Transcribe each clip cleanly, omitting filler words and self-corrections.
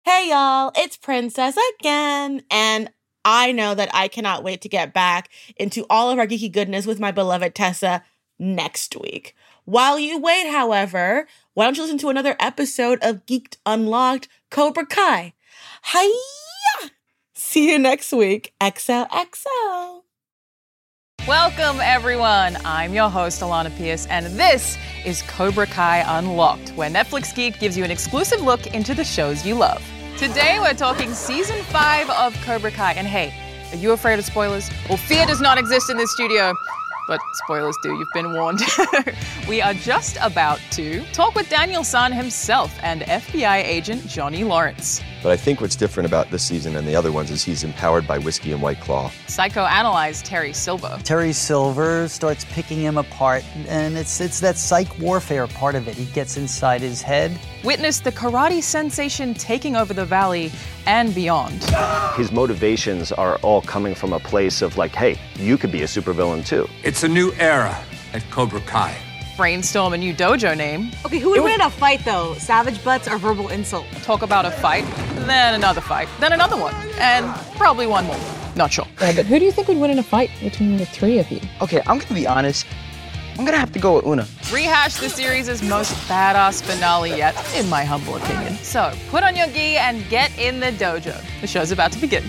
Hey y'all, it's Princess again, and I know that I cannot wait to get back into all of our geeky goodness with my beloved Tessa next week. While you wait, however, why don't you listen to another episode of Geeked Unlocked Cobra Kai? Hiya! See you next week. XOXO. Welcome, everyone. I'm your host, Alana Pierce, and this is Cobra Kai Unlocked, where Netflix Geek gives you an exclusive look into the shows you love. Today, we're talking Season 5 of Cobra Kai. And hey, are you afraid of spoilers? Well, fear does not exist in this studio. But spoilers do, you've been warned. We are just about to talk with Daniel San himself and FBI agent Johnny Lawrence. But I think what's different about this season and the other ones is he's empowered by whiskey and White Claw. Psychoanalyze Terry Silver. Terry Silver starts picking him apart, and it's that psych warfare part of it. He gets inside his head. Witness the karate sensation taking over the valley and beyond. His motivations are all coming from a place of like, hey, you could be a supervillain too. It's a new era at Cobra Kai. Brainstorm a new dojo name. Okay, who would win in a fight though? Savage butts or verbal insult? Talk about a fight, then another fight, then another one, and probably one more. Not sure. Yeah, but who do you think would win in a fight between the three of you? Okay, I'm gonna be honest. I'm gonna have to go with Una. Rehash the series' most badass finale yet, in my humble opinion. So, put on your gi and get in the dojo. The show's about to begin.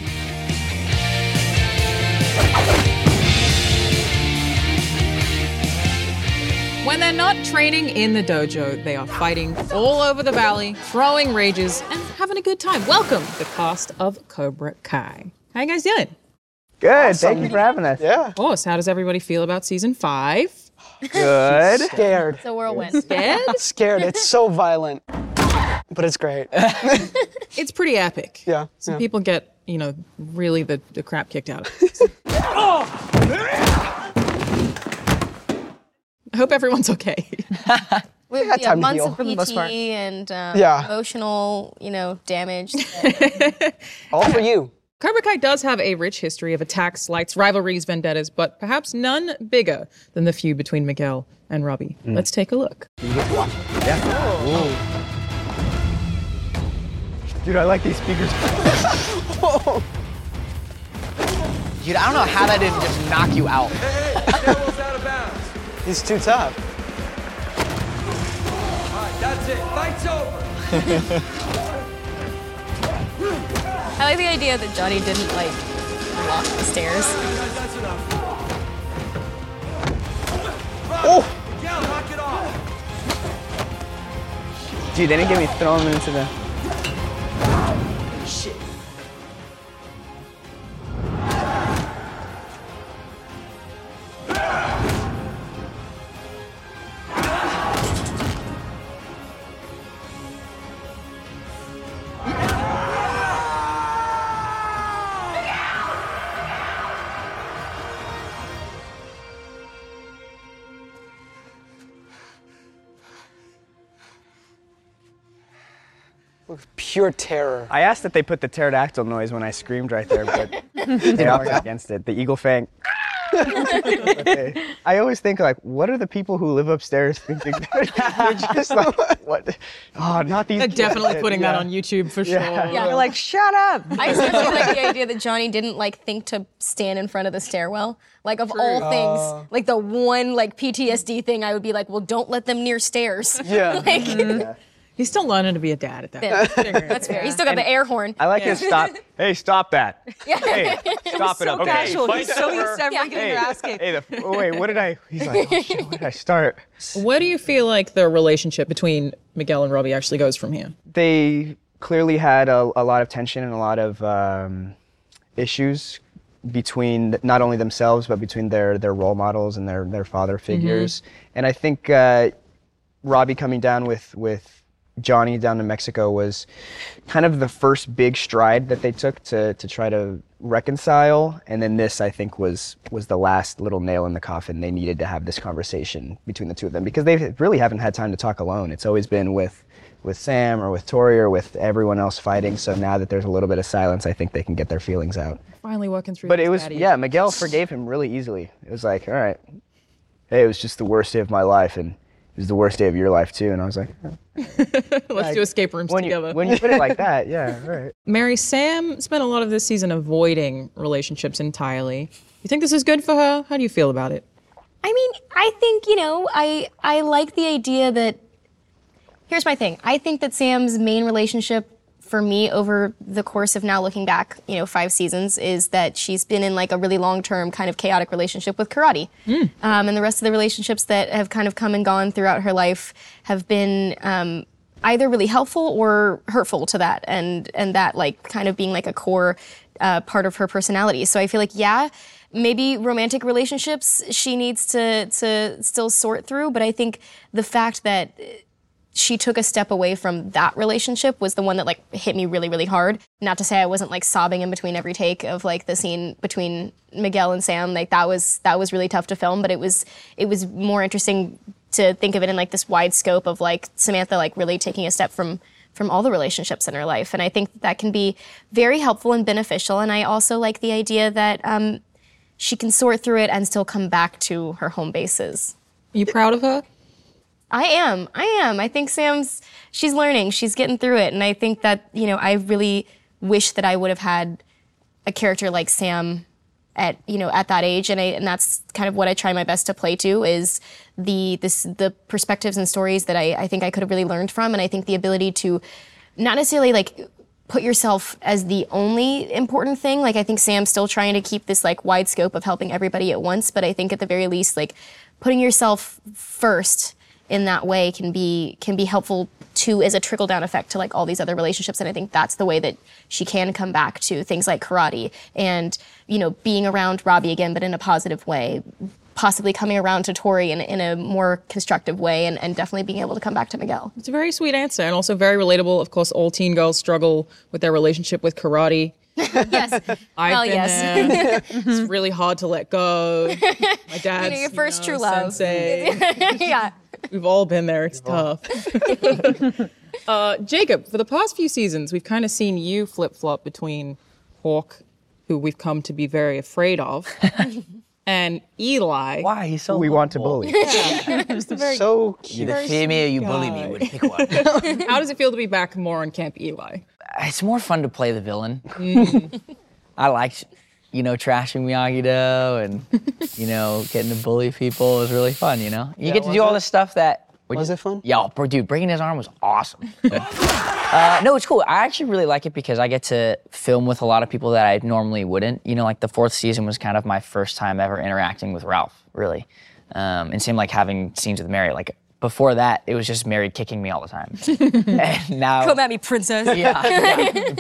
When they're not training in the dojo, they are fighting all over the valley, throwing rages, and having a good time. Welcome to the cast of Cobra Kai. How you guys doing? Good, awesome. Thank you for having us. Yeah. Of course, how does everybody feel about season 5? Good. Scared. It's a whirlwind. Scared? Scared. It's so violent, but it's great. It's pretty epic. Yeah. Some people get, really the crap kicked out of them. I hope everyone's okay. We had time to months heal, of for the most part. PT and Yeah. emotional, damage. All for you. Cobra Kai does have a rich history of attacks, slights, rivalries, vendettas, but perhaps none bigger than the feud between Miguel and Robbie. Let's take a look. Yeah. Dude, I like these speakers. Dude, I don't know how that didn't just knock you out. Devil's out of bounds. He's too tough. All right, that's it. Fight's over. I like the idea that Johnny didn't walk the stairs. That's enough. Oh! Miguel, knock it off. Dude, they didn't get me throwing him into the... Shit. Pure terror. I asked that they put the pterodactyl noise when I screamed right there, but they opted against it. The eagle fang. I always think, what are the people who live upstairs thinking? They're just like, what? Oh, not these. They're definitely kids. putting that on YouTube for sure. Yeah. You're like, shut up. I especially like the idea that Johnny didn't think to stand in front of the stairwell. Of all things, the one PTSD thing, I would be like, well, don't let them near stairs. Yeah. He's still learning to be a dad at that point. That's fair. He's still got the air horn. I like his stop. Hey, stop that. Hey, stop it up there. Casual. He's so used to everyone getting Hey, their ass kicked. hey, wait, what did I? He's like, oh shit, what did I start? What do you feel like the relationship between Miguel and Robbie actually goes from here? They clearly had a lot of tension and a lot of issues between not only themselves but between their role models and their father figures. And I think Robbie coming down with Johnny down to Mexico was kind of the first big stride that they took to try to reconcile. And then this, I think, was the last little nail in the coffin. They needed to have this conversation between the two of them because they really haven't had time to talk alone. It's always been with Sam or with Tori or with everyone else fighting. So now that there's a little bit of silence, I think they can get their feelings out. Finally working through. But it was, Miguel forgave him really easily. It was like, all right, hey, it was just the worst day of my life, and was the worst day of your life too. And I was like, Let's do escape rooms together. When you put it like that, yeah, right. Mary, Sam spent a lot of this season avoiding relationships entirely. You think this is good for her? How do you feel about it? I mean, I think, I like the idea that, here's my thing. I think that Sam's main relationship for me over the course of now looking back, 5 seasons, is that she's been in like a really long-term kind of chaotic relationship with Karate. And the rest of the relationships that have kind of come and gone throughout her life have been either really helpful or hurtful to that, and that like kind of being like a core part of her personality. So I feel like, maybe romantic relationships she needs to still sort through, but I think the fact that she took a step away from that relationship was the one that like hit me really, really hard. Not to say I wasn't like sobbing in between every take of like the scene between Miguel and Sam. Like that was really tough to film, but it was more interesting to think of it in like this wide scope of like Samantha like really taking a step from all the relationships in her life. And I think that can be very helpful and beneficial. And I also like the idea that she can sort through it and still come back to her home bases. Are you proud of her? I am. I think she's learning. She's getting through it. And I think that, I really wish that I would have had a character like Sam at that age. And that's kind of what I try my best to play to, is the perspectives and stories that I think I could have really learned from. And I think the ability to not necessarily like put yourself as the only important thing. Like I think Sam's still trying to keep this like wide scope of helping everybody at once. But I think at the very least, like putting yourself first in that way can be helpful too, as a trickle-down effect to like all these other relationships. And I think that's the way that she can come back to things like Karate and, being around Robbie again, but in a positive way, possibly coming around to Tori in a more constructive way, and definitely being able to come back to Miguel. It's a very sweet answer, and also very relatable. Of course, all teen girls struggle with their relationship with Karate. Yes. I've been there. It's really hard to let go. My dad's your first true love. Sensei. Yeah. We've all been there. It's tough. Jacob, for the past few seasons, we've kind of seen you flip-flop between Hawk, who we've come to be very afraid of, and Eli. Why? He's so we want to bully. So cute. You either fear me or you bully me. Would pick one. How does it feel to be back more on Camp Eli? It's more fun to play the villain. I liked, trashing Miyagi-Do and, getting to bully people was really fun, You get to do all this stuff that... Was it fun? Yeah, dude, breaking his arm was awesome. No, it's cool. I actually really like it because I get to film with a lot of people that I normally wouldn't. Like the 4th season was kind of my first time ever interacting with Ralph, really. And same like having scenes with Mary. Like before that, it was just Mary kicking me all the time. And now... Come at me, princess. Yeah.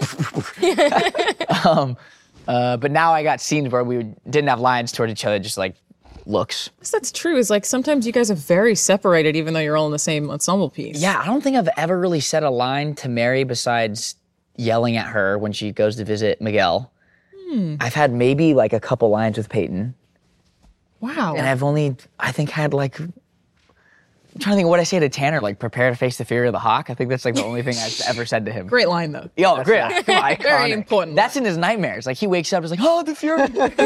But now I got scenes where we didn't have lines toward each other, just like looks. That's true. Is like sometimes you guys are very separated, even though you're all in the same ensemble piece. Yeah, I don't think I've ever really said a line to Mary besides yelling at her when she goes to visit Miguel. I've had maybe like a couple lines with Peyton. Wow. And I've only, I think, had like, I'm trying to think of what I say to Tanner, like prepare to face the fury of the hawk. I think that's like the only thing I've ever said to him. Great line though. Yo, great. Iconic. Very important. That's in his nightmares. Like he wakes up, he's like, oh, the fury.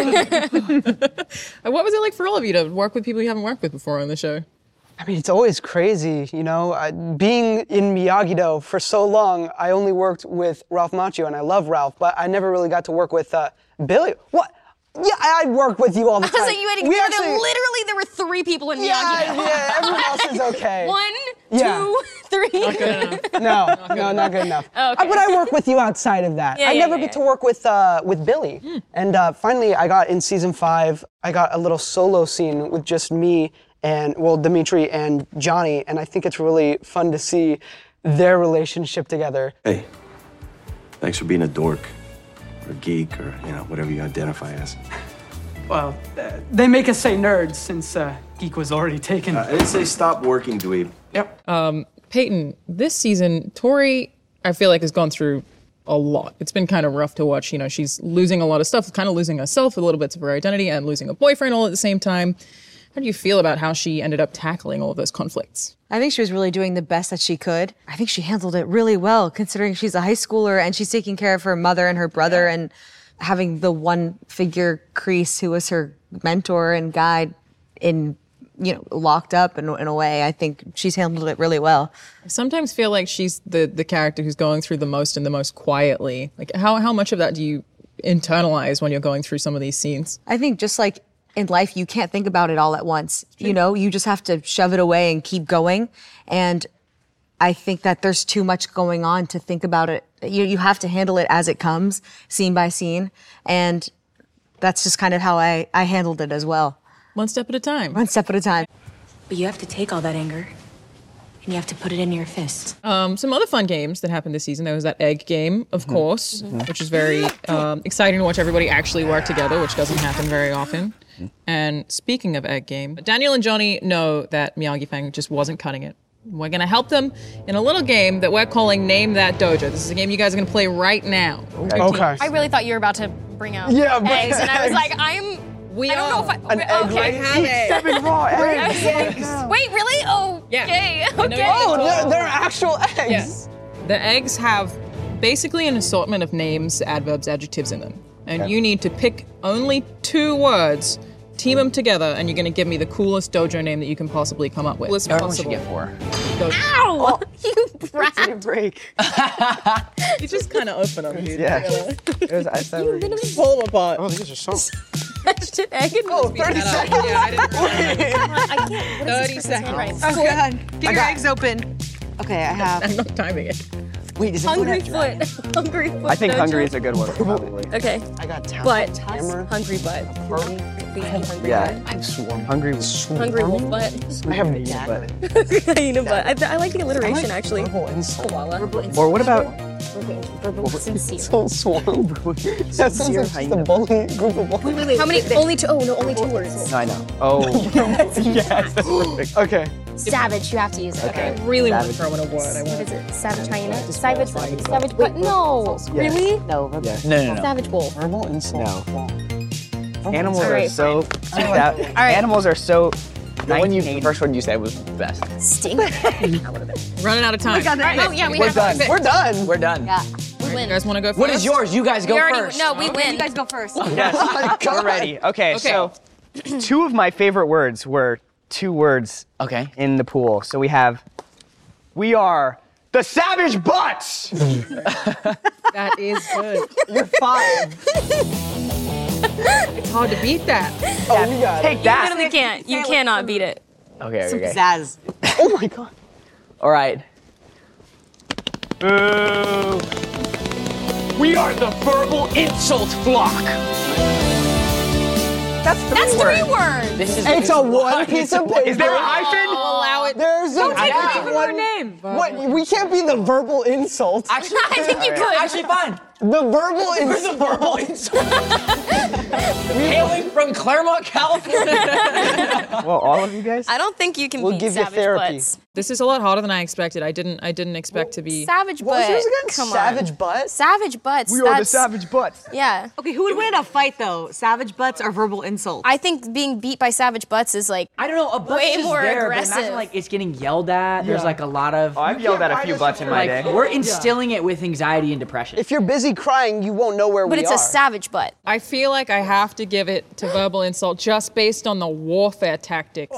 What was it like for all of you to work with people you haven't worked with before on the show? I mean, it's always crazy, being in Miyagi-Do for so long, I only worked with Ralph Macchio, and I love Ralph, but I never really got to work with Billy. What? Yeah, I worked with you all the time. I was like, literally, there were 3 people in Miyagi-Do. Yeah, everyone else is okay. 1, 2, 3. Not good enough. No, not good enough. Okay. But I work with you outside of that. I never get to work with Billy. And finally, I got in season 5, I got a little solo scene with just me and, Dimitri and Johnny, and I think it's really fun to see their relationship together. Hey, thanks for being a dork, or geek, or, whatever you identify as. Well, they make us say nerds since geek was already taken. I didn't say stop working, dweeb. Yep. Peyton, this season, Tori, I feel like has gone through a lot. It's been kind of rough to watch. She's losing a lot of stuff, kind of losing herself, a little bits of her identity, and losing a boyfriend all at the same time. How do you feel about how she ended up tackling all of those conflicts? I think she was really doing the best that she could. I think she handled it really well, considering she's a high schooler and she's taking care of her mother and her brother and having the one figure, Kreese, who was her mentor and guide in locked up in a way. I think she's handled it really well. I sometimes feel like she's the character who's going through the most and the most quietly. Like how much of that do you internalize when you're going through some of these scenes? I think just like in life, you can't think about it all at once. You just have to shove it away and keep going. And I think that there's too much going on to think about it. You have to handle it as it comes, scene by scene. And that's just kind of how I handled it as well. One step at a time. One step at a time. But you have to take all that anger and you have to put it in your fist. Some other fun games that happened this season. There was that egg game, of course, which is very exciting to watch everybody actually work together, which doesn't happen very often. And speaking of egg game, Daniel and Johnny know that Miyagi Fang just wasn't cutting it. We're going to help them in a little game that we're calling Name That Dojo. This is a game you guys are going to play right now. Okay. I really thought you were about to bring out eggs, and I was like, I don't know if An egg race? 7 raw eggs. Wait, really? Oh, yay. Okay. Oh, they're actual eggs. Yes. The eggs have basically an assortment of names, adverbs, adjectives in them. And you need to pick only 2 words, team them together, and you're going to give me the coolest dojo name that you can possibly come up with. Everyone should get 4. Ow! You brat. Break. You just kind of open them, dude. Yeah. I thought You literally Pull them apart. Oh, these are so. smashed an egg in 30 seconds. Yeah, I didn't I can't. What is 30 this? seconds. Right. Oh, God. Get your eggs open. Okay, I have. I'm not timing it. Wait, is it Hungry foot. Hungry foot. I think dojo. hungry is a good one, probably. Okay. I got Butt. hammer. Hungry butt. Hungry Yeah. I have swarm. Hungry was Hungry wolf butt. I have hyena. Hyena butt. I like the alliteration, actually. Verbal insult. Koala. Or what about Verbal sincere. So swarm. That sounds like just a bully group of bullies. Wait. How many? Only 2. Oh, no, only 2 words. No, I know. Oh. Yes, that's perfect. Okay. Savage, you have to use it. Okay. I really want to throw in a word. What is it? Savage hyena? Savage butt? No. Really? No. No. Savage wolf. Verbal insult. No. Animals All are right, so. right. Animals are so. The first one you said was best. Stink. Running out of time. All right. Oh, yeah, we We're have done. We're done. We're done. Yeah. We You win. guys want to go first? What is yours? You guys go We already, first. no, we win. You guys go first. Yes, we're ready. Okay, so 2 of my favorite words were 2 words in the pool. So we are the Savage Butts! That is good. You're 5. It's hard to beat that. Oh, you got it. Take You that! literally can't. You cannot beat it. Okay. Zaz. Oh my god. All right. Boo! We are the verbal insult flock! That's 3 words. This is It's a one piece of paper. Is there a hyphen? Allow it. There's a Her name. What? We can't be the verbal insult. actually, I think you could. actually fine. The verbal insult. Verbal insult. Hailing from Claremont, California. Well, all of you guys? I don't think you can We'll beat give you savage therapy. butts. This is a lot harder than I expected. I didn't expect to be. Savage What was butt. yours again? Come Savage on. butt? Savage butts. We are the That's- Savage Butts. Yeah. Okay, who would win in a fight though? Savage butts or verbal insults? I think being beat by savage butts is like I don't know, a butt's way just more there, aggressive. but imagine like it's getting yelled at. There's like a lot of. Oh, I've yelled at a few butts in my like day. we're instilling it with anxiety and depression. If you're busy crying, you won't know where but we it's are. a savage butt. I feel like I have to give it to verbal insult just based on the warfare tactics.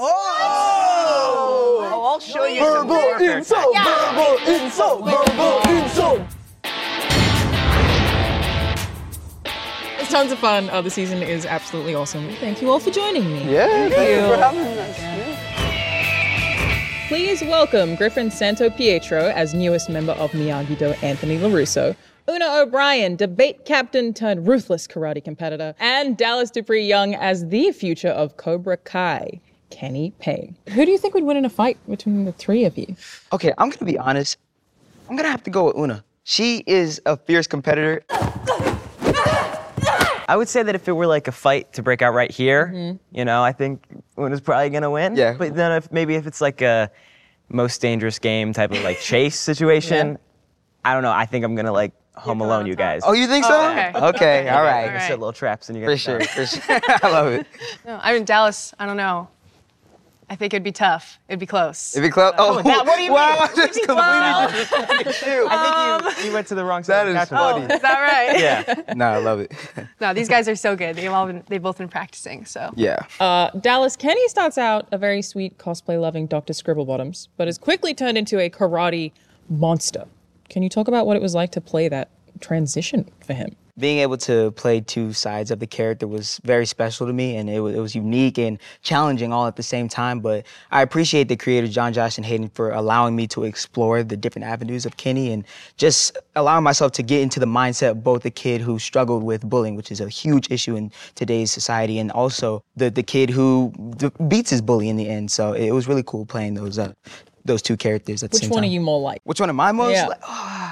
Oh, I'll show you some Verbal warfare insult. Yeah. Verbal insult. Verbal insult. It's tons of fun. The season is absolutely awesome. Thank you all for joining me. Yeah, thank you for having us. Please welcome Griffin Santo Pietro as newest member of Miyagi-Do, Anthony LaRusso, Una O'Brien, debate captain turned ruthless karate competitor, and Dallas Dupree Young as the future of Cobra Kai, Kenny Payne. Who do you think would win in a fight between the 3 of you? Okay, I'm gonna be honest. I'm gonna have to go with Una. She is a fierce competitor. I would say that if it were like a fight to break out right here, you know, I think Una's probably gonna win. Yeah. But then if it's like a most dangerous game type of like chase situation, I don't know. I think I'm gonna like Home Alone you guys. Oh, you think so? Okay, all right. Set little traps in you For guys. sure, for sure. I love it. No, I mean, Dallas, I don't know. I think it'd be tough. It'd be close. It'd be close. Oh, Now, what do you wow, mean? that's completely different. I think you went to the wrong side. That is funny. Is that right? Yeah. No, I love it. No, these guys are so good. They've both been practicing. So. Yeah. Dallas, Kenny starts out a very sweet cosplay-loving Dr. Scribblebottoms, but is quickly turned into a karate monster. Can you talk about what it was like to play that transition for him? Being able to play two sides of the character was very special to me, and it was unique and challenging all at the same time. But I appreciate the creators, John, Josh, and Hayden, for allowing me to explore the different avenues of Kenny and just allowing myself to get into the mindset of both the kid who struggled with bullying, which is a huge issue in today's society, and also the kid who beats his bully in the end. So it was really cool playing those two characters at the same time. Which one are you more like? Which one am I most Yeah. like?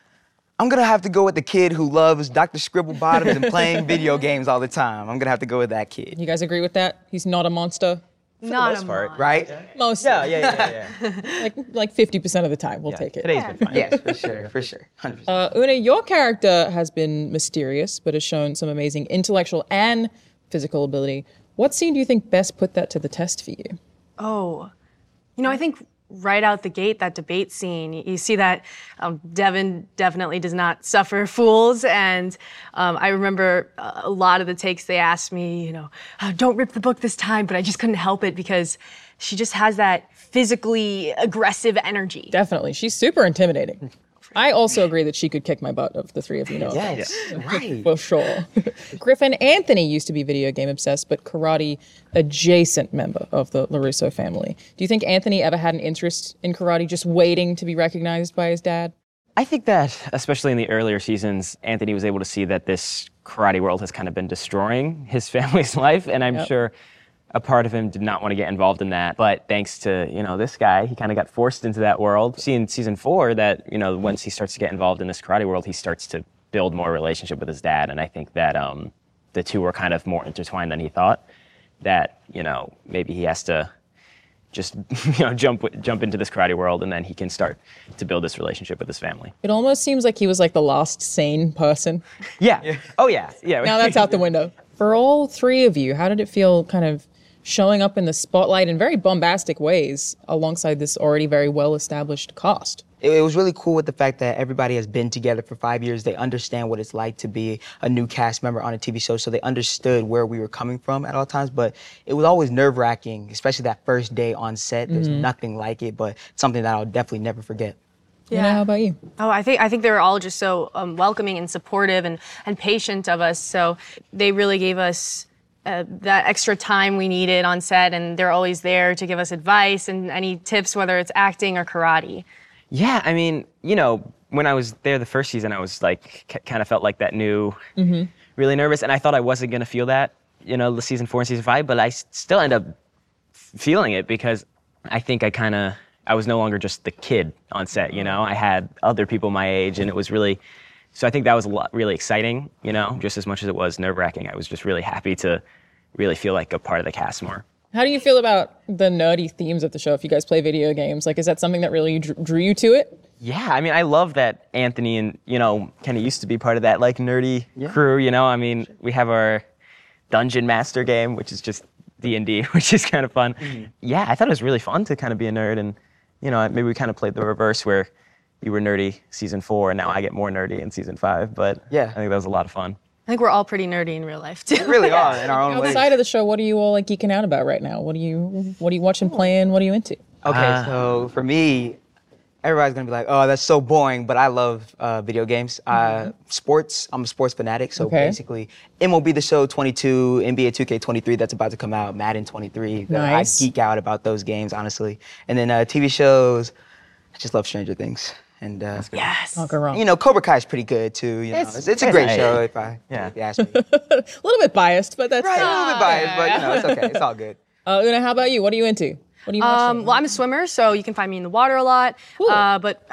I'm gonna have to go with the kid who loves Dr. Scribblebottoms and playing video games all the time. I'm gonna have to go with that kid. You guys agree with that? He's not a monster? For the most part, right? Most. Yeah. like 50% of the time, we'll take it. Today's been fine. Yes, for sure. 100%. Una, your character has been mysterious, but has shown some amazing intellectual and physical ability. What scene do you think best put that to the test for you? Oh, I think right out the gate, that debate scene, you see that Devin definitely does not suffer fools. And I remember a lot of the takes they asked me, don't rip the book this time, but I just couldn't help it because she just has that physically aggressive energy. Definitely. She's super intimidating. I also agree that she could kick my butt of the three of you. Yes, right. For sure. Griffin Anthony used to be video game obsessed, but karate adjacent member of the LaRusso family. Do you think Anthony ever had an interest in karate, just waiting to be recognized by his dad? I think that, especially in the earlier seasons, Anthony was able to see that this karate world has kind of been destroying his family's life, and I'm sure a part of him did not want to get involved in that. But thanks to, this guy, he kind of got forced into that world. See in season 4 that, once he starts to get involved in this karate world, he starts to build more relationship with his dad. And I think that the two were kind of more intertwined than he thought. That, maybe he has to just, jump into this karate world, and then he can start to build this relationship with his family. It almost seems like he was like the last sane person. Yeah. Oh, yeah. Now that's out the window. For all three of you, how did it feel kind of showing up in the spotlight in very bombastic ways alongside this already very well-established cast? It was really cool with the fact that everybody has been together for 5 years. They understand what it's like to be a new cast member on a TV show, so they understood where we were coming from at all times. But it was always nerve-wracking, especially that first day on set. There's nothing like it, but something that I'll definitely never forget. Yeah. How about you? Oh, I think they were all just so welcoming and supportive and patient of us. So they really gave us that extra time we needed on set, and they're always there to give us advice and any tips, whether it's acting or karate. Yeah, I mean, when I was there the first season, I was like, kind of felt like that new, really nervous, and I thought I wasn't going to feel that, the season 4 and season 5, but I still end up feeling it because I think I was no longer just the kid on set, I had other people my age, and it was really, so I think that was really exciting, just as much as it was nerve-wracking. I was just really happy to really feel like a part of the cast more. How do you feel about the nerdy themes of the show if you guys play video games? Like, is that something that really drew you to it? Yeah, I mean, I love that Anthony and, Kenny used to be part of that, like, nerdy crew, I mean, we have our Dungeon Master game, which is just D&D, which is kind of fun. Yeah, I thought it was really fun to kind of be a nerd, and, maybe we kind of played the reverse where you were nerdy season 4, and now I get more nerdy in season 5, but I think that was a lot of fun. I think we're all pretty nerdy in real life, too. We really are, in our own ways. Outside of the show, what are you all like geeking out about right now? What are you watching, playing? What are you into? Okay, so for me, everybody's gonna be like, oh, that's so boring, but I love video games. Sports, I'm a sports fanatic, so basically MLB The Show 22, NBA 2K23, that's about to come out, Madden 23. Nice. I geek out about those games, honestly. And then TV shows, I just love Stranger Things. And yes, not go wrong. Cobra Kai is pretty good too. It's a great show if you ask me. A little bit biased, but that's right. A little bit biased, but it's okay. It's all good. Una, how about you? What are you into? What are you watching? Well, I'm a swimmer, so you can find me in the water a lot. But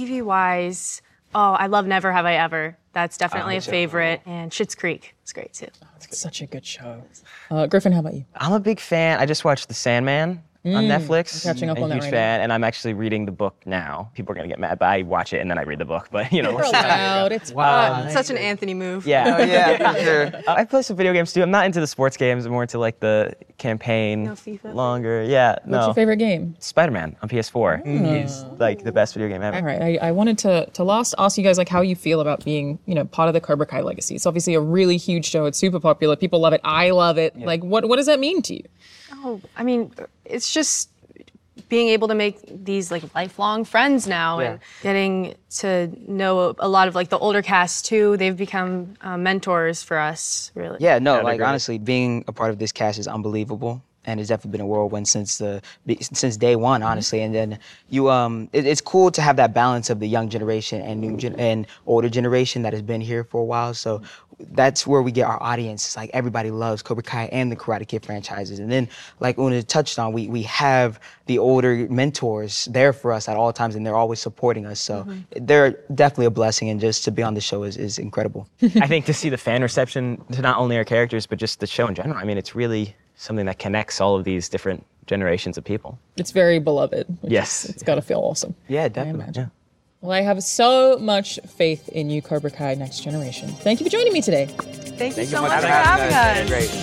TV-wise, I love Never Have I Ever. That's definitely a favorite. And Schitt's Creek is great too. It's such a good show. Griffin, how about you? I'm a big fan. I just watched The Sandman. on Netflix. I'm catching up I'm on a that huge right fan, and I'm actually reading the book now. People are gonna get mad, but I watch it and then I read the book. But you know, You're allowed. It's Such an Anthony move. Yeah. Oh, yeah, for sure. I play some video games too. I'm not into the sports games. I'm more into like the campaign, longer. Yeah. What's your favorite game? Spider-Man on PS4 is like the best video game ever. All right, I wanted to last ask you guys like how you feel about being, part of the Cobra Kai legacy. It's obviously a really huge show. It's super popular. People love it. I love it. Yeah. Like, what does that mean to you? Oh, I mean, it's just being able to make these like lifelong friends now and getting to know a lot of like the older cast too. They've become mentors for us, really. Yeah, no, like honestly, being a part of this cast is unbelievable. And it's definitely been a whirlwind since day one, honestly. And then it's cool to have that balance of the young generation and and older generation that has been here for a while. So that's where we get our audience. It's like everybody loves Cobra Kai and the Karate Kid franchises. And then, like Una touched on, we have the older mentors there for us at all times, and they're always supporting us. So they're definitely a blessing, and just to be on the show is incredible. I think to see the fan reception to not only our characters, but just the show in general. I mean, it's really something that connects all of these different generations of people. It's very beloved. Yes. It's got to feel awesome. Yeah, definitely. Yeah. Well, I have so much faith in you, Cobra Kai Next Generation. Thank you for joining me today. Thank you so much for having us. Great.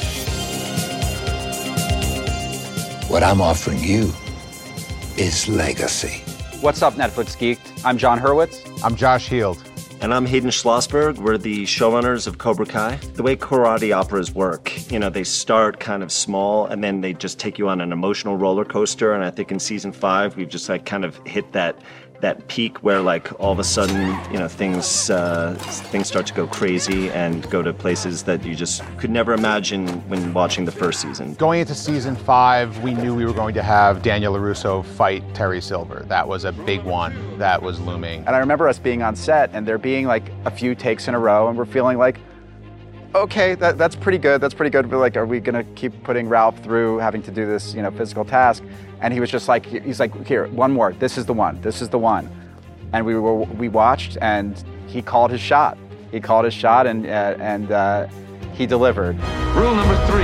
What I'm offering you is legacy. What's up, Netflix Geeked? I'm John Hurwitz. I'm Josh Heald. And I'm Hayden Schlossberg. We're the showrunners of Cobra Kai. The way karate operas work, they start kind of small and then they just take you on an emotional roller coaster. And I think in season 5, we've just like kind of hit that peak where like all of a sudden, things start to go crazy and go to places that you just could never imagine when watching the first season. Going into season 5, we knew we were going to have Daniel LaRusso fight Terry Silver. That was a big one that was looming. And I remember us being on set and there being like a few takes in a row and we're feeling like, okay, that's pretty good. That's pretty good. But like, are we gonna keep putting Ralph through having to do this, physical task? And he was just like, here, one more. This is the one. This is the one. And we watched, and he called his shot. He called his shot, and he delivered. Rule number 3: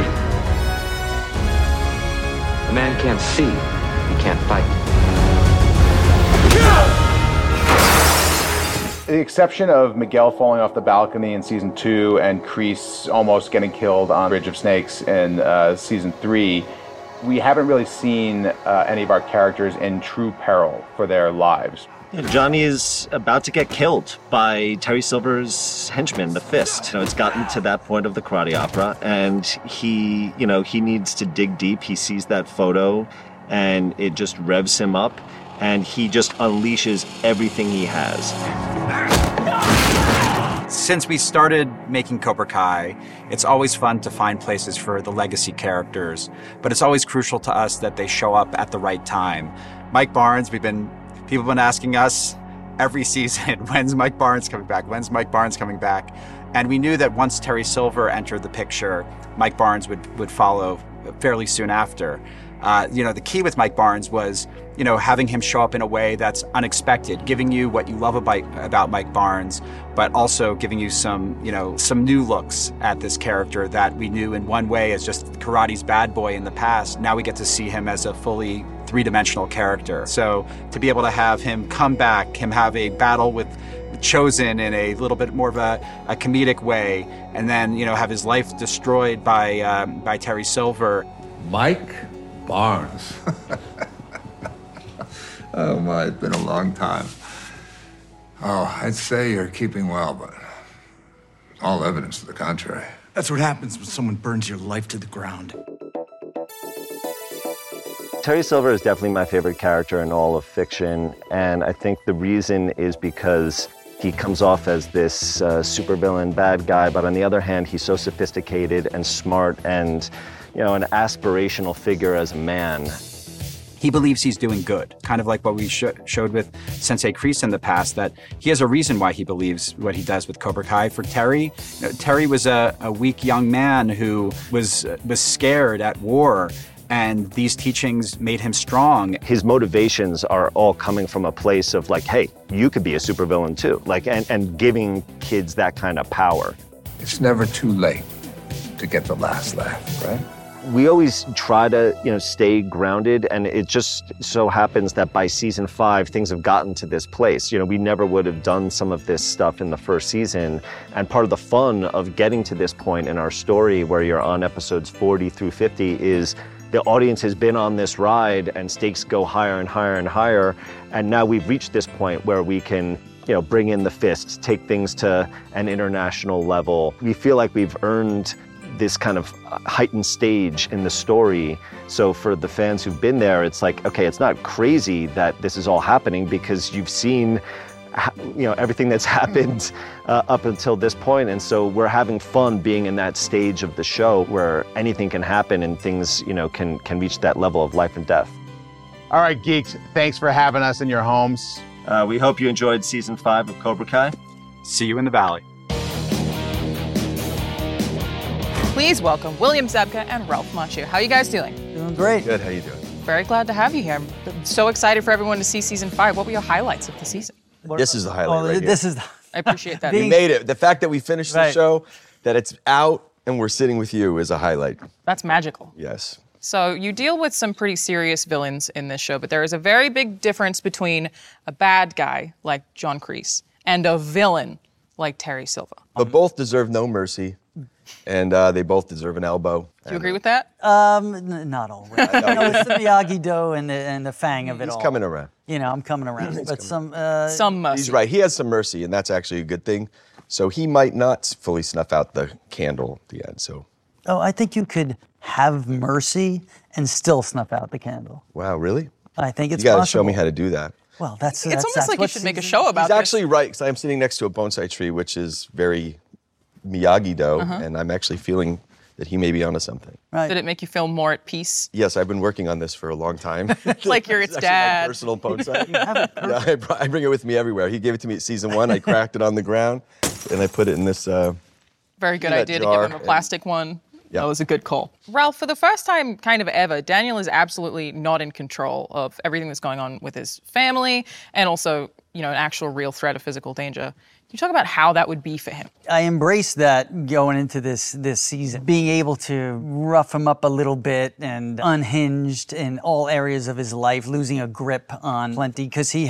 a man can't see, he can't fight. The exception of Miguel falling off the balcony in season 2 and Kreese almost getting killed on Bridge of Snakes in season 3, we haven't really seen any of our characters in true peril for their lives. Johnny is about to get killed by Terry Silver's henchman, the Fist. It's gotten to that point of the karate opera, and he needs to dig deep. He sees that photo, and it just revs him up, and he just unleashes everything he has. Since we started making Cobra Kai, it's always fun to find places for the legacy characters, but it's always crucial to us that they show up at the right time. Mike Barnes, people have been asking us every season, when's Mike Barnes coming back? When's Mike Barnes coming back? And we knew that once Terry Silver entered the picture, Mike Barnes would follow fairly soon after. The key with Mike Barnes was, having him show up in a way that's unexpected, giving you what you love about Mike Barnes, but also giving you some new looks at this character that we knew in one way as just karate's bad boy in the past. Now we get to see him as a fully three-dimensional character. So to be able to have him come back, him have a battle with Chosen in a little bit more of a comedic way, and then, have his life destroyed by Terry Silver. Mike Barnes. Oh my, it's been a long time. Oh, I'd say you're keeping well, but all evidence to the contrary. That's what happens when someone burns your life to the ground. Terry Silver is definitely my favorite character in all of fiction, and I think the reason is because he comes off as this supervillain bad guy, but on the other hand, he's so sophisticated and smart and, an aspirational figure as a man. He believes he's doing good, kind of like what we showed with Sensei Kreese in the past, that he has a reason why he believes what he does with Cobra Kai. For Terry, Terry was a weak young man who was scared at war, and these teachings made him strong. His motivations are all coming from a place of like, hey, you could be a supervillain too, and giving kids that kind of power. It's never too late to get the last laugh, right? we always try to, stay grounded, and it just so happens that by season 5, things have gotten to this place. We never would have done some of this stuff in the first season, and part of the fun of getting to this point in our story where you're on episodes 40 through 50 is the audience has been on this ride and stakes go higher and higher and higher, and now we've reached this point where we can bring in the fists, take things to an international level. We feel like we've earned this kind of heightened stage in the story. So for the fans who've been there, it's like, okay, it's not crazy that this is all happening because you've seen everything that's happened up until this point. And so we're having fun being in that stage of the show where anything can happen and things, can reach that level of life and death. All right, geeks, thanks for having us in your homes. We hope you enjoyed season 5 of Cobra Kai. See you in the valley. Please welcome William Zabka and Ralph Macchio. How are you guys doing? Doing great. Good, how you doing? Very glad to have you here. I'm so excited for everyone to see season 5. What were your highlights of the season? This is the highlight right This here. is I appreciate that. We made it. The fact that we finished the Right. show, that it's out, and we're sitting with you is a highlight. That's magical. Yes. So you deal with some pretty serious villains in this show, but there is a very big difference between a bad guy like John Kreese and a villain like Terry Silver. But both deserve no mercy, and they both deserve an elbow. Do you agree with that? Not all. Right. It's the Miyagi-Do and the Fang of it all. He's coming around. I'm coming around. But some mercy. He's right. He has some mercy, and that's actually a good thing. So he might not fully snuff out the candle at the end. So. Oh, I think you could have mercy and still snuff out the candle. Wow, really? I think it's You got to possible. show me how to do that. Well, that's It's almost like you what should make a season- show about He's this. actually right, because I'm sitting next to a bonsai tree, which is very Miyagi-Do, and I'm actually feeling that he may be onto something. Right. Did it make you feel more at peace? Yes, I've been working on this for a long time. Like you're its It's actually dad. my personal bonsai. Yeah, I bring it with me everywhere. He gave it to me at season 1. I cracked it on the ground, and I put it in this. Very good peanut idea to jar give him a and- plastic one. Yeah. That was a good call. Ralph, for the first time kind of ever, Daniel is absolutely not in control of everything that's going on with his family and also, an actual real threat of physical danger. Can you talk about how that would be for him? I embraced that going into this season, being able to rough him up a little bit and unhinged in all areas of his life, losing a grip on plenty, because he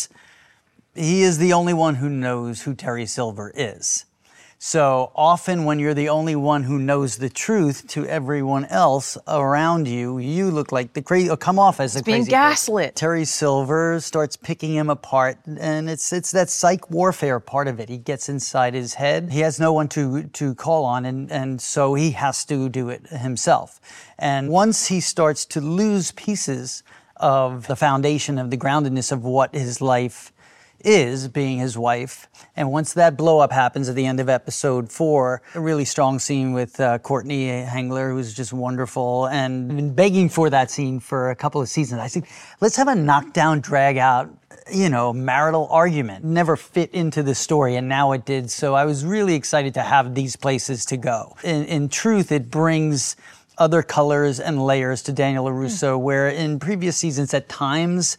is the only one who knows who Terry Silver is. So often when you're the only one who knows the truth to everyone else around you, you look like the crazy, or come off as the being crazy person. gaslit. Terry Silver starts picking him apart, and it's that psych warfare part of it. He gets inside his head. He has no one to call on, and so he has to do it himself. And once he starts to lose pieces of the foundation of the groundedness of what his life is, being his wife. And once that blow up happens at the end of episode 4, a really strong scene with Courtney Hengler, who's just wonderful, and I've been begging for that scene for a couple of seasons. I said, let's have a knockdown, drag out, marital argument. Never fit into the story, and now it did. So I was really excited to have these places to go. In truth, it brings other colors and layers to Daniel LaRusso, where in previous seasons at times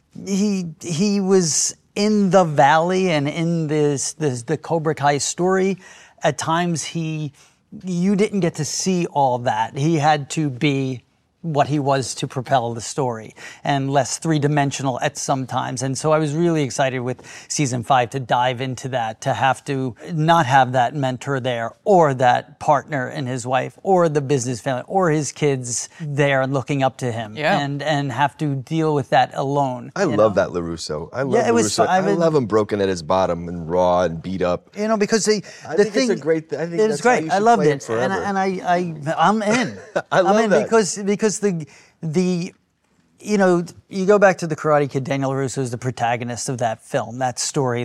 he was in the valley and in the Cobra Kai story. At times you didn't get to see all that. He had to be what he was to propel the story, and less three-dimensional at some times. And so I was really excited with season 5 to dive into that, to have to not have that mentor there, or that partner in his wife, or the business family, or his kids there and looking up to him, and have to deal with that alone. I love that LaRusso. I love Yeah, it was LaRusso. fun. I love him broken at his bottom and raw and beat up. Because I think it's a great. I think it was that's how great. you I should loved play it, forever. and I'm in. I love I'm in that. because the you go back to the Karate Kid. Daniel LaRusso is the protagonist of that film, that story.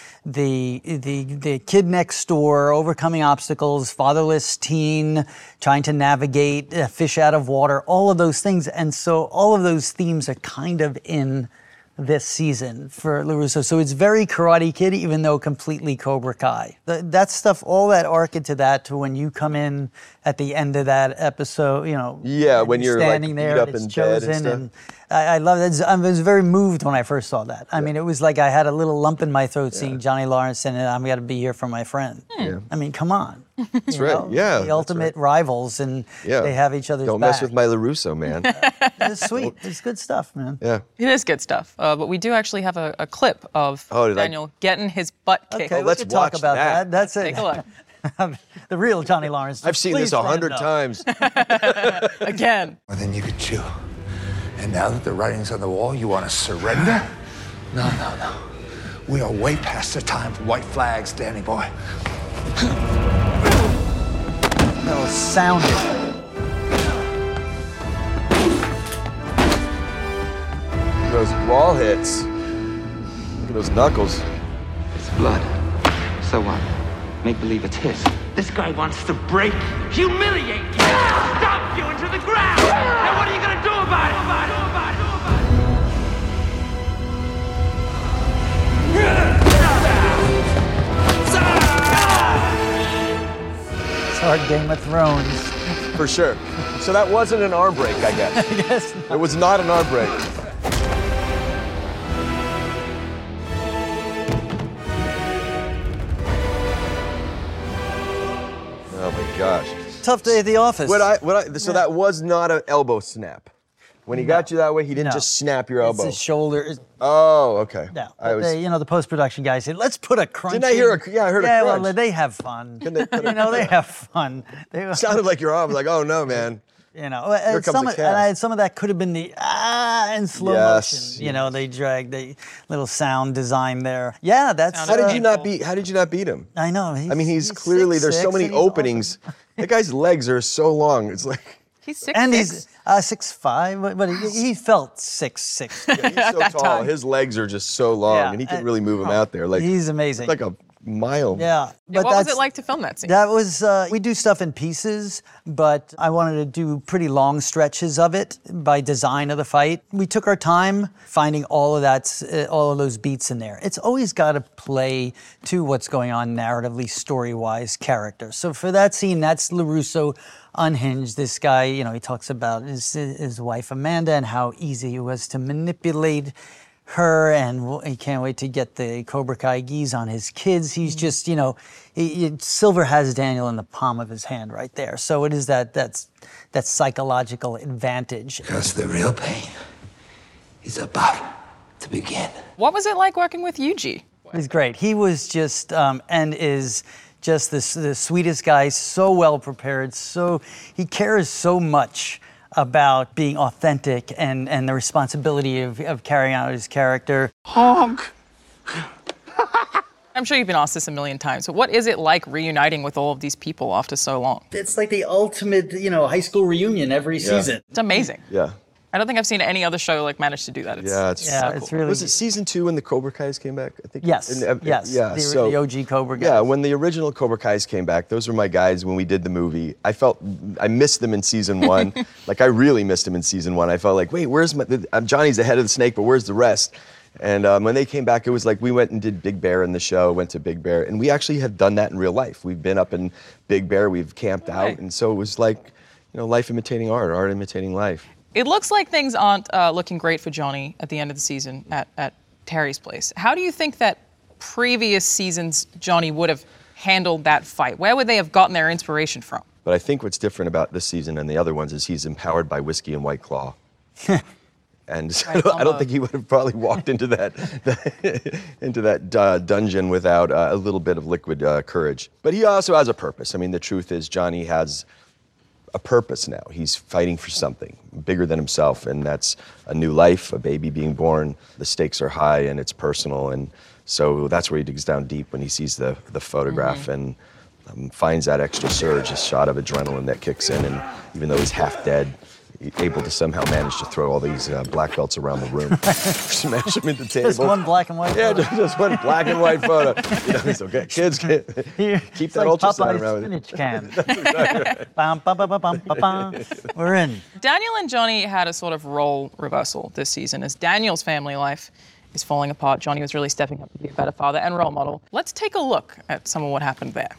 The kid next door overcoming obstacles, fatherless teen trying to navigate a fish out of water, all of those things, and so all of those themes are kind of in this season for LaRusso. So it's very Karate Kid, even though completely Cobra Kai. That stuff, all that arc into that, to when you come in at the end of that episode, Yeah, when you're standing like, there beat up and it's in bed chosen, and stuff. I love that. I was very moved when I first saw that. I mean, it was like I had a little lump in my throat seeing Johnny Lawrence and I'm got to be here for my friend. I mean, come on. That's right. Yeah. The ultimate rivals, and they have each other's Don't back. mess with my LaRusso, man. It's sweet. It's good stuff, man. Yeah. It is good stuff. But we do actually have a clip of Daniel getting his butt kicked. Okay, let's talk about that. That's it. Take a look. The real Johnny Lawrence. I've seen this Please stand 100 up. times. Again. More than you could chew. And now that the writing's on the wall, you want to surrender? No. We are way past the time for white flags, Danny boy. That'll sound it. Those wall hits. Look at those knuckles. It's blood. So what? Make believe it's his. This guy wants to break you, humiliate you, stomp you into the ground. Now what are you gonna do about it? It's hard Game of Thrones. For sure. So that wasn't an arm break, I guess. I guess It was not an arm break. Oh my gosh. Tough day at the office. So that was not an elbow snap. When he got you that way, he didn't just snap your elbow. It's his shoulder. Oh, okay. No, the post-production guys said, let's put a crunch. Didn't I hear I heard a Yeah, crunch. well, they have fun. They have fun. Sounded like your arm. Like, oh no, man. Here comes the cast. Some of that could have been the in slow motion. They dragged the little sound design there. Yeah, that's. How did you not beat him? I know. He's clearly there's so 6'6", many and he's openings. The guy's legs are so long. It's like he's 6'6". And he's 6'5", but he felt 6'6". Yeah, he's so tall. His legs are just so long, and he can really move him out there. Like he's amazing. It's like a mile. Yeah. What was it like to film that scene? That was, we do stuff in pieces, but I wanted to do pretty long stretches of it by design of the fight. We took our time finding all of those beats in there. It's always got to play to what's going on narratively, story-wise, character. So for that scene, that's LaRusso unhinged. This guy, he talks about his wife Amanda and how easy it was to manipulate her, and he can't wait to get the Cobra Kai geese on his kids. He's just, Silver has Daniel in the palm of his hand right there. So it is that psychological advantage. Because the real pain is about to begin. What was it like working with Yuji? He's great. He was just, and is just the sweetest guy, so well prepared, so he cares so much about being authentic and the responsibility of carrying out his character. Honk. I'm sure you've been asked this a million times, but what is it like reuniting with all of these people after so long? It's like the ultimate, high school reunion every season. It's amazing. Yeah. I don't think I've seen any other show manage to do that. It's really. Was it season 2 when the Cobra Kais came back? I think. Yes. The OG Cobra guys. Yeah, when the original Cobra Kais came back, those were my guys when we did the movie. I missed them in season 1. Like I really missed them in season 1. I felt like, wait, where's Johnny's the head of the snake, but where's the rest? And when they came back, it was like we went and did Big Bear in the show, went to Big Bear, and we actually have done that in real life. We've been up in Big Bear, we've camped out, and so it was like, life imitating art imitating life. It looks like things aren't looking great for Johnny at the end of the season at Terry's place. How do you think that previous seasons Johnny would have handled that fight? Where would they have gotten their inspiration from? But I think what's different about this season and the other ones is he's empowered by whiskey and White Claw. And so I don't think he would have probably walked into that dungeon without a little bit of liquid courage. But he also has a purpose. I mean, the truth is Johnny has a purpose now. He's fighting for something bigger than himself, and that's a new life, a baby being born. The stakes are high and it's personal, and so that's where he digs down deep when he sees the photograph and finds that extra surge, a shot of adrenaline that kicks in, and even though he's half dead, able to somehow manage to throw all these black belts around the room, smash them into the table. Just one black and white photo. Yeah, just one black and white photo. It's okay. Kids, keep that ultrasound around with spinach can. Bum, bum, bum, bum, bum, bum. We're in. Daniel and Johnny had a sort of role reversal this season. As Daniel's family life is falling apart, Johnny was really stepping up to be a better father and role model. Let's take a look at some of what happened there.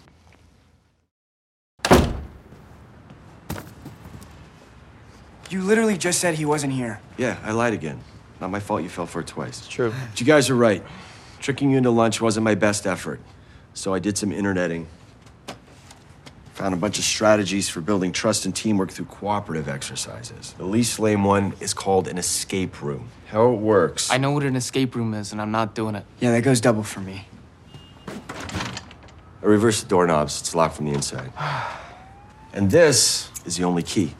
You literally just said he wasn't here. Yeah, I lied again. Not my fault you fell for it twice. It's true. But you guys are right. Tricking you into lunch wasn't my best effort. So I did some interneting. Found a bunch of strategies for building trust and teamwork through cooperative exercises. The least lame one is called an escape room. How it works. I know what an escape room is, and I'm not doing it. Yeah, that goes double for me. I reverse the doorknobs. It's locked from the inside. And this is the only key.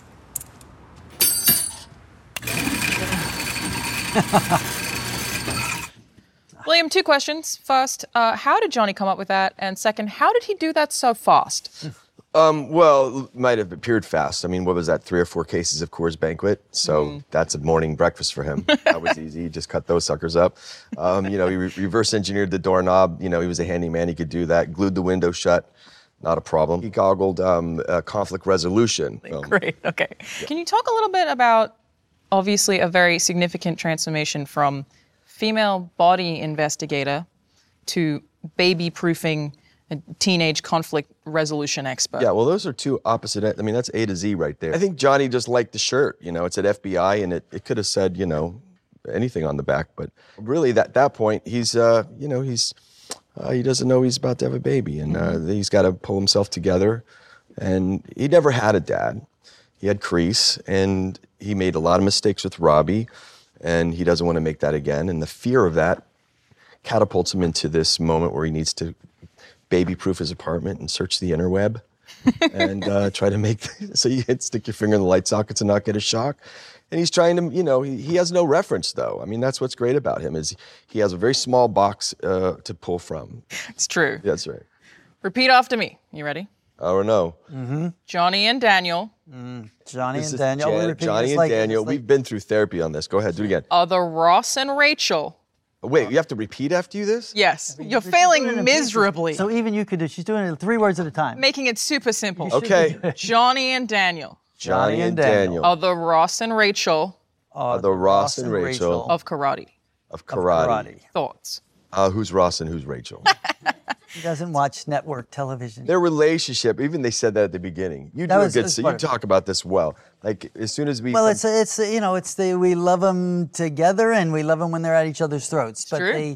William, 2 questions. First, how did Johnny come up with that? And second, how did he do that so fast? Well, it might have appeared fast. I mean, what was that, 3 or 4 cases of Coors Banquet? So that's a morning breakfast for him. That was easy. He just cut those suckers up. He reverse engineered the doorknob. He was a handyman. He could do that. Glued the window shut. Not a problem. He goggled conflict resolution. Great, okay. Yeah. Can you talk a little bit about, obviously, a very significant transformation from female body investigator to baby-proofing a teenage conflict resolution expert? Yeah, well, those are 2 opposite. I mean, that's A to Z right there. I think Johnny just liked the shirt. It said FBI, and it could have said, anything on the back. But really, at that point, he's, he doesn't know he's about to have a baby, and he's got to pull himself together. And he never had a dad. He had Kreese, and he made a lot of mistakes with Robbie, and he doesn't want to make that again. And the fear of that catapults him into this moment where he needs to baby-proof his apartment and search the interweb and try to make so you stick your finger in the light sockets and not get a shock. And he's trying to, he has no reference though. I mean, that's what's great about him is he has a very small box to pull from. It's true. That's right. Repeat after me. You ready? Oh no. Mm-hmm. Johnny and Daniel. Johnny and Daniel. Johnny and Daniel. We've been through therapy on this. Go ahead, do it again. Are the Ross and Rachel. Wait, you have to repeat after you this? Yes. You're failing miserably. So even you could do, she's doing it 3 words at a time. Making it super simple. Okay. Johnny and Daniel. Johnny and Daniel. Are the Ross and Rachel. Are the Ross and Rachel. Of karate. Of karate. Thoughts? Who's Ross and who's Rachel? He doesn't watch network television. Their relationship, even they said that at the beginning. You do a good, so you talk about this well. Like as soon as we. Well, we love them together and we love them when they're at each other's throats. But true.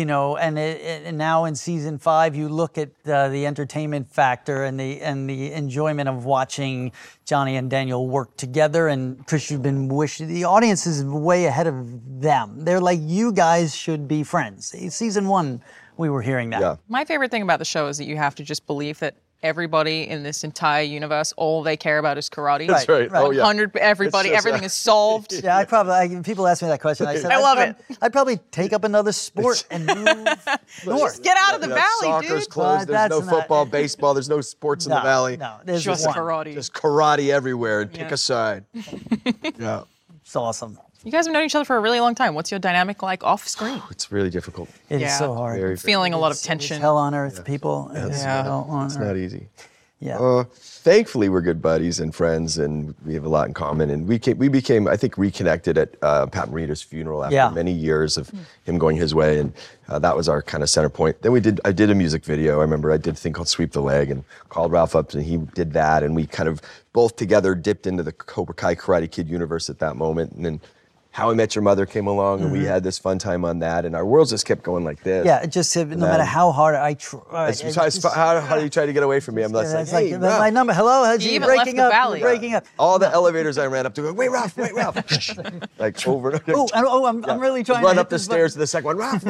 And now in season 5, you look at the entertainment factor and the enjoyment of watching Johnny and Daniel work together. And Chris, you've been wishing the audience is way ahead of them. They're like, you guys should be friends. Season 1. We were hearing that. Yeah. My favorite thing about the show is that you have to just believe that everybody in this entire universe, all they care about is karate. That's right. Oh, yeah. 100, everybody, everything is solved. Yeah, people ask me that question. I said, I love it. I'd probably take up another sport and move north. Just get out of the valley, Soccer's dude. closed. There's no football, baseball. There's no sports in the valley. No, there's just one. karate. Just karate everywhere and pick a side. Yeah. It's awesome. You guys have known each other for a really long time. What's your dynamic like off screen? It's really difficult. It is so hard. Feeling a lot of tension. It's hell on earth, people. It's not easy. Yeah. Thankfully, we're good buddies and friends, and we have a lot in common. And we became, I think, reconnected at Pat Morita's funeral after many years of him going his way, and that was our kind of center point. Then I did a music video. I remember I did a thing called Sweep the Leg, and called Ralph up, and he did that, and we kind of both together dipped into the Cobra Kai Karate Kid universe at that moment, and then How I Met Your Mother came along, and we had this fun time on that, and our worlds just kept going like this. Yeah, it just no matter how hard I try. How do you try to get away from me? I'm like, hey, Ralph. My number. Hello, how's You you even breaking left the up? valley. You're breaking up. All the elevators I ran up to go, wait, Ralph. Like over and over. I'm really trying Run to up the stairs to the second one, Ralph.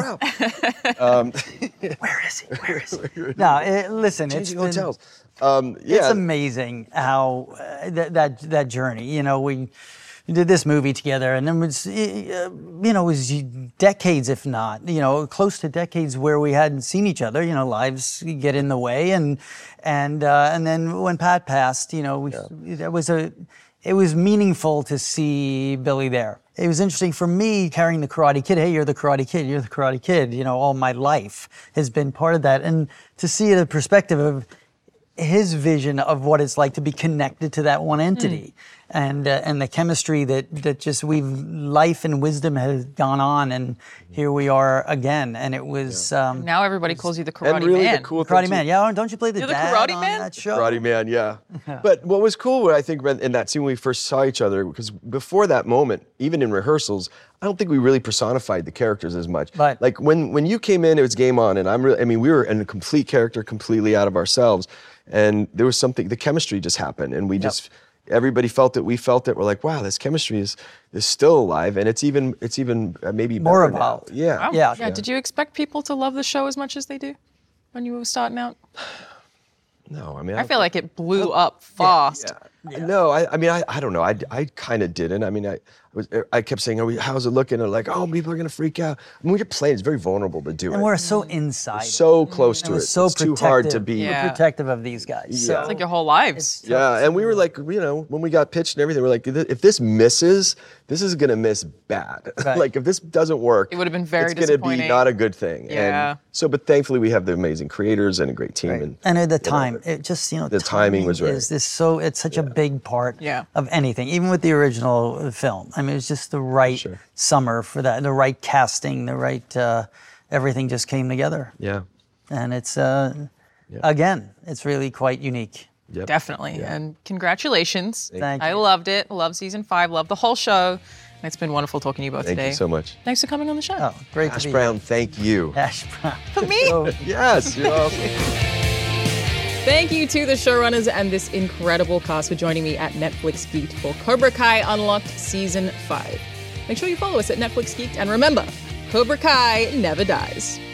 Where is he? No, listen, Changing it's hotels. It's amazing how that journey. We did this movie together, and it was decades, if not, close to decades where we hadn't seen each other. Lives get in the way, and then when Pat passed, it was meaningful to see Billy there. It was interesting for me carrying the Karate Kid. Hey, you're the Karate Kid. You're the Karate Kid. All my life has been part of that, and to see the perspective of his vision of what it's like to be connected to that one entity. and the chemistry that just life and wisdom has gone on, and here we are again. And it was now everybody calls you the Karate and really Man. the cool Karate thing Man. Yeah, don't you play the You're the dad Karate on Man? that show? Karate Man, yeah. But what was cool, I think, in that scene when we first saw each other, because before that moment, even in rehearsals, I don't think we really personified the characters as much. Right. Like when you came in, it was game on, and we were in a complete character, completely out of ourselves, and there was something. The chemistry just happened, and we just. Everybody felt it. We felt it. We're like, wow, this chemistry is still alive, and it's even maybe more better evolved. now. Yeah. Wow. Yeah. Did you expect people to love the show as much as they do when you were starting out? No, I mean, I feel like it blew up fast. No, I mean, I don't know. I kind of didn't. I mean, I kept saying, how's it looking? And like, oh, people are gonna freak out. I mean, when you're playing, it's very vulnerable to do it. And we're so inside. We're so close to And it. we're so it's too hard to be. We're protective of these guys. Yeah. It's like your whole lives. Yeah, and we were like, when we got pitched and everything, we're like, if this misses, this is gonna miss bad. Right. Like, if this doesn't work, It would have been very it's gonna disappointing. be not a good thing. Yeah. And so, but thankfully, we have the amazing creators and a great team. And at the time, it just the timing was right. It's such a big part of anything, even with the original film. I mean, it was just the right summer for that, the right casting, the right everything just came together. Yeah. And it's again, it's really quite unique. Yep. Definitely. And congratulations. Thank I you. loved it. Love season 5. Love the whole show. And it's been wonderful talking to you both Thank today. you so much. Thanks for coming on the show. Oh, great Ash to be Brown, here. thank you. Ash Brown. For me? Yes, you're awesome. Thank you to the showrunners and this incredible cast for joining me at Netflix Geeked for Cobra Kai Unlocked Season 5. Make sure you follow us at Netflix Geeked, and remember, Cobra Kai never dies.